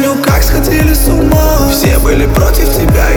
помню, как сходили с ума. Все были против тебя,